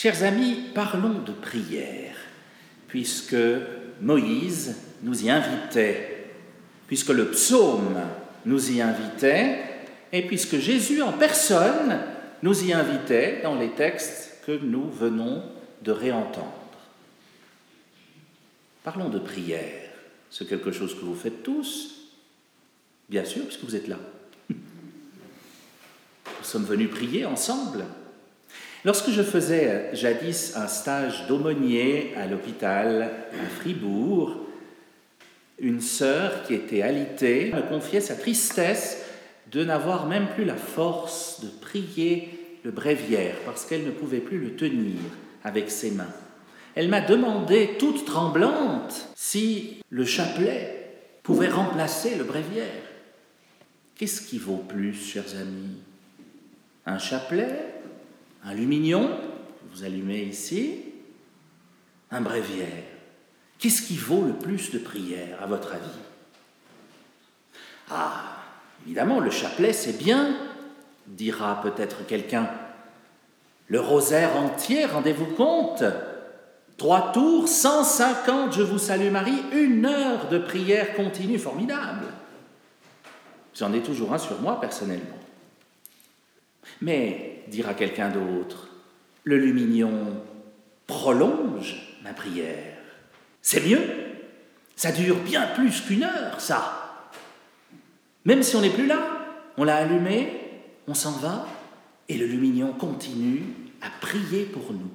Chers amis, parlons de prière, puisque Moïse nous y invitait, puisque le psaume nous y invitait, et puisque Jésus en personne nous y invitait dans les textes que nous venons de réentendre. Parlons de prière. C'est quelque chose que vous faites tous, bien sûr, puisque vous êtes là. Nous sommes venus prier ensemble. Lorsque je faisais jadis un stage d'aumônier à l'hôpital à Fribourg, une sœur qui était alitée me confiait sa tristesse de n'avoir même plus la force de prier le bréviaire parce qu'elle ne pouvait plus le tenir avec ses mains. Elle m'a demandé, toute tremblante, si le chapelet pouvait remplacer le bréviaire. Qu'est-ce qui vaut plus, chers amis ? Un chapelet ? Un lumignon, vous allumez ici, un bréviaire. Qu'est-ce qui vaut le plus de prière, à votre avis ? Ah, évidemment, le chapelet, c'est bien, dira peut-être quelqu'un. Le rosaire entier, rendez-vous compte ? 3 tours, 150, je vous salue Marie, 1 heure de prière continue, formidable. J'en ai toujours un sur moi, personnellement. Mais, dira quelqu'un d'autre, le lumignon prolonge ma prière. C'est mieux, ça dure bien plus qu'1 heure, ça. Même si on n'est plus là, on l'a allumé, on s'en va, et le lumignon continue à prier pour nous.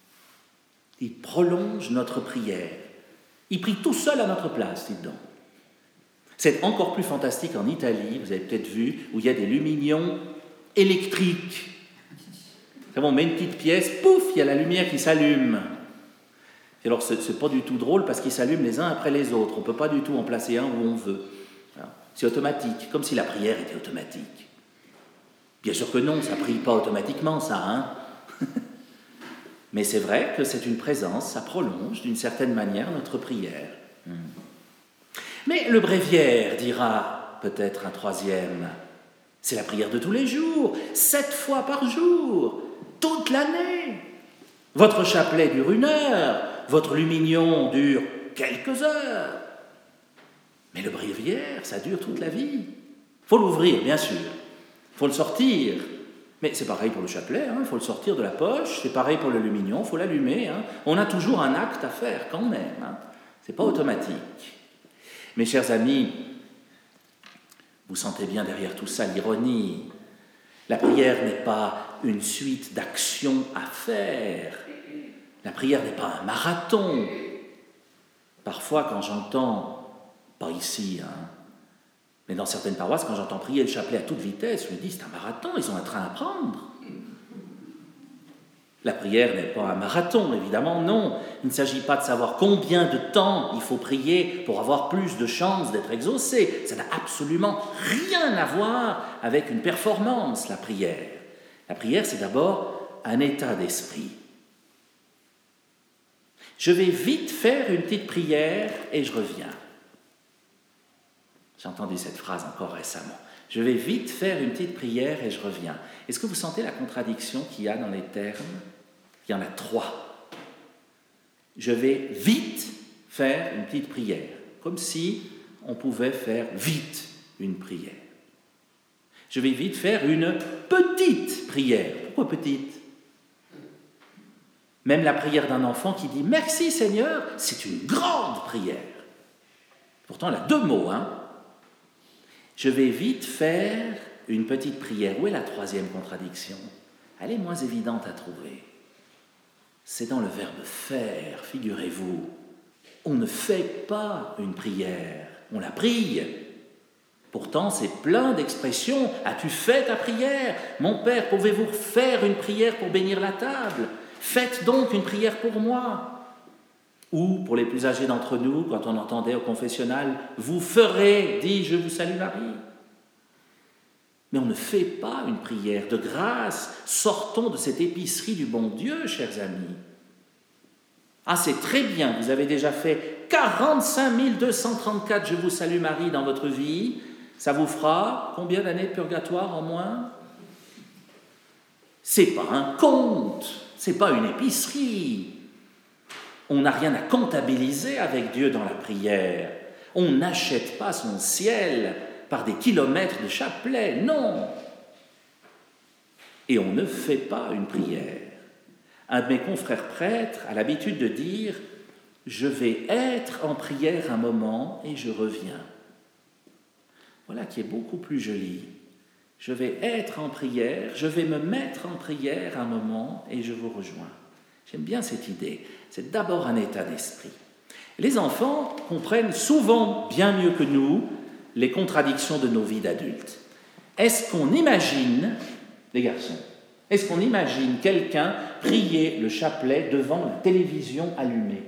Il prolonge notre prière. Il prie tout seul à notre place, dites donc. C'est encore plus fantastique en Italie, vous avez peut-être vu, où il y a des lumignons électriques. On met une petite pièce, pouf, il y a la lumière qui s'allume. Et alors, c'est pas du tout drôle parce qu'ils s'allument les uns après les autres. On ne peut pas du tout en placer un où on veut. C'est automatique, comme si la prière était automatique. Bien sûr que non, ça ne prie pas automatiquement, ça, hein. Mais c'est vrai que c'est une présence, ça prolonge d'une certaine manière notre prière. Mais le bréviaire, dira peut-être un troisième, c'est la prière de tous les jours, 7 fois par jour, toute l'année. Votre chapelet dure 1 heure, votre lumignon dure quelques heures. Mais le bréviaire, ça dure toute la vie. Il faut l'ouvrir, bien sûr. Il faut le sortir. Mais c'est pareil pour le chapelet, il faut le sortir de la poche. C'est pareil pour le lumignon, il faut l'allumer. On a toujours un acte à faire quand même. Ce n'est pas automatique. Mes chers amis, vous sentez bien derrière tout ça l'ironie. La prière n'est pas une suite d'actions à faire. La prière n'est pas un marathon. Parfois, quand j'entends, pas ici, mais dans certaines paroisses, quand j'entends prier le chapelet à toute vitesse, je me dis, c'est un marathon, ils ont un train à prendre. La prière n'est pas un marathon, évidemment, non. Il ne s'agit pas de savoir combien de temps il faut prier pour avoir plus de chances d'être exaucé. Ça n'a absolument rien à voir avec une performance, la prière. La prière, c'est d'abord un état d'esprit. Je vais vite faire une petite prière et je reviens. J'ai entendu cette phrase encore récemment. Je vais vite faire une petite prière et je reviens. Est-ce que vous sentez la contradiction qu'il y a dans les termes ? Il y en a 3. Je vais vite faire une petite prière, comme si on pouvait faire vite une prière. Je vais vite faire une petite prière. Pourquoi petite ? Même la prière d'un enfant qui dit « Merci Seigneur », c'est une grande prière. Pourtant, elle a 2 mots, Je vais vite faire une petite prière. Où est la 3e contradiction ? Elle est moins évidente à trouver. C'est dans le verbe « faire », figurez-vous. On ne fait pas une prière, on la prie. Pourtant, c'est plein d'expressions. « As-tu fait ta prière ? Mon Père, pouvez-vous faire une prière pour bénir la table ? Faites donc une prière pour moi. » Ou, pour les plus âgés d'entre nous, quand on entendait au confessionnal, « Vous ferez, dit, je vous salue Marie. » Mais on ne fait pas une prière. De grâce, sortons de cette épicerie du bon Dieu, chers amis. Ah, c'est très bien, vous avez déjà fait 45 234 « Je vous salue Marie » dans votre vie. Ça vous fera combien d'années de purgatoire en moins ? C'est pas un compte. Ce n'est pas une épicerie. On n'a rien à comptabiliser avec Dieu dans la prière. On n'achète pas son ciel par des kilomètres de chapelet, non. Et on ne fait pas une prière. Un de mes confrères prêtres a l'habitude de dire « Je vais être en prière un moment et je reviens ». Voilà qui est beaucoup plus joli. Je vais être en prière, je vais me mettre en prière un moment et je vous rejoins. J'aime bien cette idée. C'est d'abord un état d'esprit. Les enfants comprennent souvent bien mieux que nous les contradictions de nos vies d'adultes. Est-ce qu'on imagine, les garçons, est-ce qu'on imagine quelqu'un prier le chapelet devant la télévision allumée?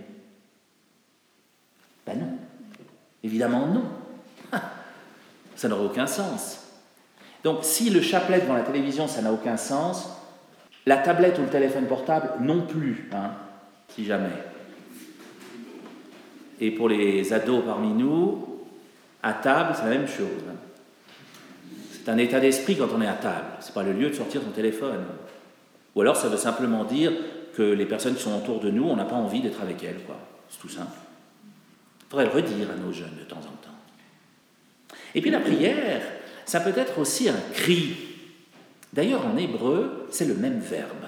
Ben non. Évidemment non. Ça n'aurait aucun sens. Donc si le chapelet devant la télévision, ça n'a aucun sens, la tablette ou le téléphone portable non plus, si jamais. Et pour les ados parmi nous, à table, c'est la même chose. C'est un état d'esprit quand on est à table. Ce n'est pas le lieu de sortir son téléphone. Ou alors ça veut simplement dire que les personnes qui sont autour de nous, on n'a pas envie d'être avec elles, quoi. C'est tout simple. Il faudrait le redire à nos jeunes de temps en temps. Et puis la prière, ça peut être aussi un cri. D'ailleurs, en hébreu, c'est le même verbe.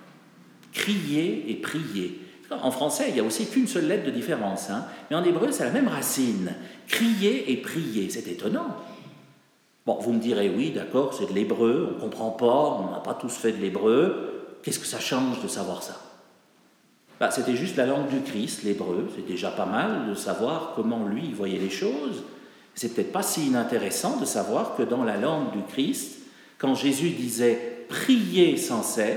Crier et prier. En français, il n'y a aussi qu'une seule lettre de différence, mais en hébreu, c'est la même racine. Crier et prier, c'est étonnant. Bon, vous me direz, oui, d'accord, c'est de l'hébreu, on ne comprend pas, on n'a pas tous fait de l'hébreu. Qu'est-ce que ça change de savoir ça? C'était juste la langue du Christ, l'hébreu. C'est déjà pas mal de savoir comment lui voyait les choses. C'est peut-être pas si inintéressant de savoir que dans la langue du Christ, quand Jésus disait « prier sans cesse »,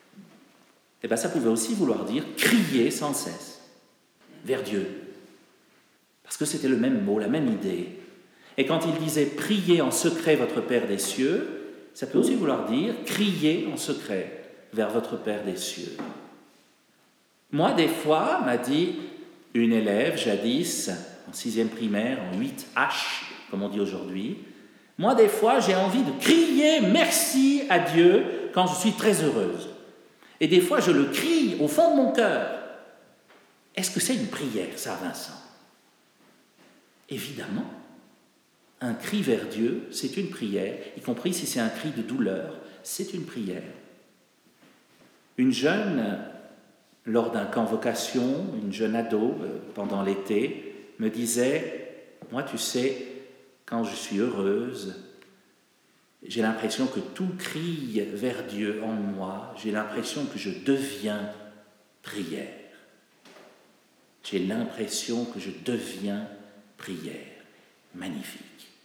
ça pouvait aussi vouloir dire « crier sans cesse » vers Dieu. Parce que c'était le même mot, la même idée. Et quand il disait « priez en secret votre Père des cieux », ça peut aussi vouloir dire « crier en secret vers votre Père des cieux ». Moi, des fois, m'a dit une élève jadis, en 6e primaire, en 8H, comme on dit aujourd'hui, moi, des fois, j'ai envie de crier merci à Dieu quand je suis très heureuse. Et des fois, je le crie au fond de mon cœur. Est-ce que c'est une prière, ça, Vincent? Évidemment. Un cri vers Dieu, c'est une prière, y compris si c'est un cri de douleur, c'est une prière. Une jeune, lors d'un camp vocation, une jeune ado, pendant l'été, me disait « Moi, tu sais, quand je suis heureuse, j'ai l'impression que tout crie vers Dieu en moi, j'ai l'impression que je deviens prière. J'ai l'impression que je deviens prière. » Magnifique.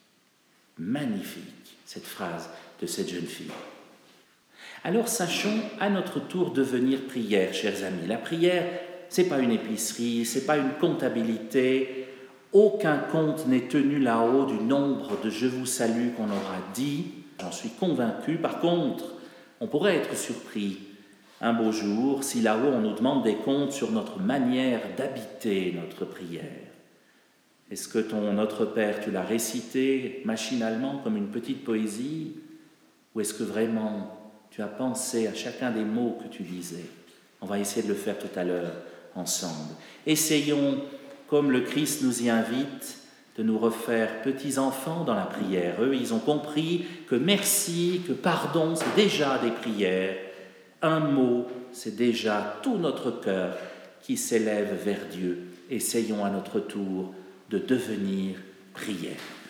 Magnifique, cette phrase de cette jeune fille. Alors sachons à notre tour devenir prière, chers amis. La prière, ce n'est pas une épicerie, ce n'est pas une comptabilité. Aucun compte n'est tenu là-haut du nombre de « je vous salue » qu'on aura dit. J'en suis convaincu. Par contre, on pourrait être surpris un beau jour si là-haut on nous demande des comptes sur notre manière d'habiter notre prière. Est-ce que ton Notre Père, tu l'as récité machinalement comme une petite poésie? Ou est-ce que vraiment tu as pensé à chacun des mots que tu disais? On va essayer de le faire tout à l'heure ensemble. Essayons, comme le Christ nous y invite, de nous refaire petits enfants dans la prière. Eux, ils ont compris que merci, que pardon, c'est déjà des prières. Un mot, c'est déjà tout notre cœur qui s'élève vers Dieu. Essayons à notre tour de devenir prière.